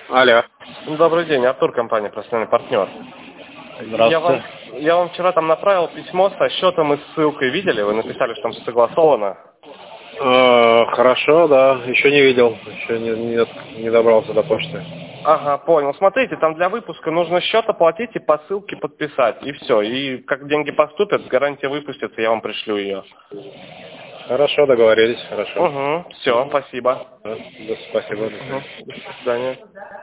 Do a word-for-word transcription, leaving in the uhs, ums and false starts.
Алло. Добрый день, Артур, компания «Профессиональный партнер». Я вам, Здравствуйте. я вам вчера там направил письмо со счетом и ссылкой. Видели? Вы написали, что там все согласовано. Э, хорошо, да. Еще не видел. Еще не, не, не добрался до почты. Ага, понял. Смотрите, там для выпуска нужно счет оплатить и по ссылке подписать. И все. И как деньги поступят, гарантия выпустится, я вам пришлю ее. Хорошо, договорились. Хорошо. Угу, все, спасибо. Да, да, спасибо. До Угу. свидания. До свидания.